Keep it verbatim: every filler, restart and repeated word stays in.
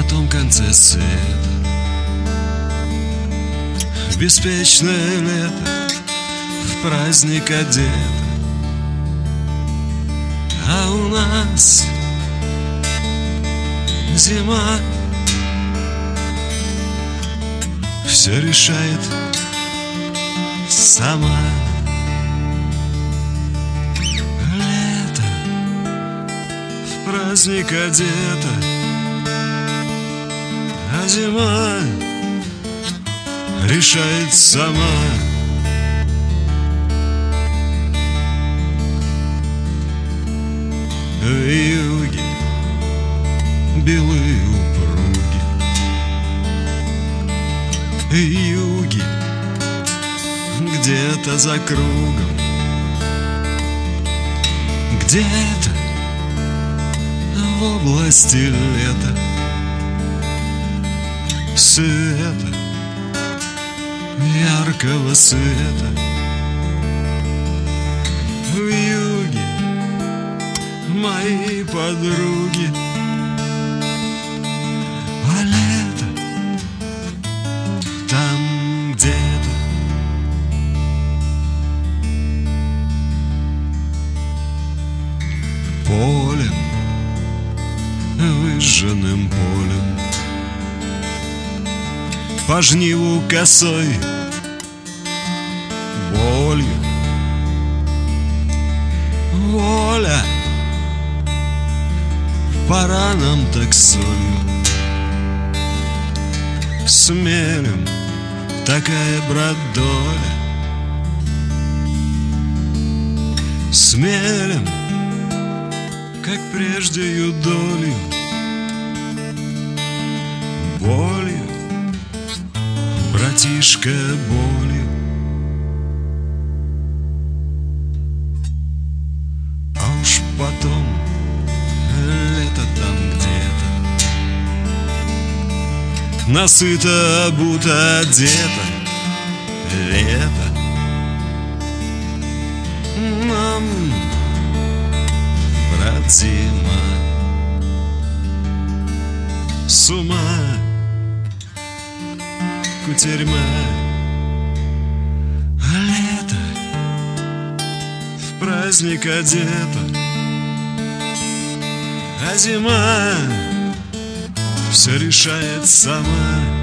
на том конце света. Беспечное лето в праздник одето, а у нас зима все решает сама. Лето в праздник одето, а зима решает сама. В юге белые упруги, юги где-то за кругом, где-то в области лета, света, яркого света. В юге мои подруги, а лето там где-то. Полем, выжженным полем, по жниву косой болью. Воля, пора нам так солью. Смелем такая, брат, доля. Смелем, как прежде юдолью, болью, братишка, болью. А уж потом лето там где-то, насыто, будто одето. Лето нам, брат, зима. С ума кутерьма. А лето в праздник одето, а зима все решает сама.